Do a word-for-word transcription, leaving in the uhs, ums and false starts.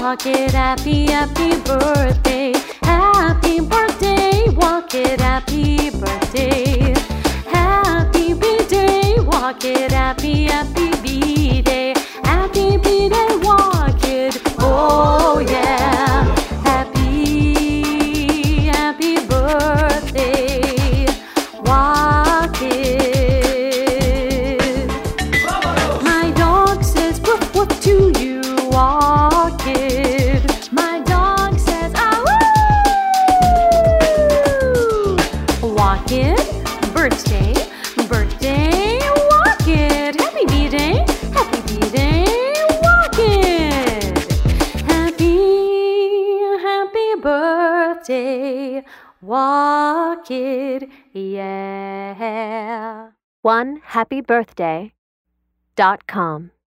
walk it, happy, happy birthday. Happy birthday, walk it, happy birthday. Happy B-day, walk it, happy, happy B-day. Happy B-day, walk it, oh yeah. Happy, happy birthday, walk it. My dog says woof woof to you, walk it. My dog says ah woo. Walk it, birthday, birthday, walk it. Happy B-day, happy B-day, walk it. Happy, happy birthday, walk it, yeah. one happy birthday dot com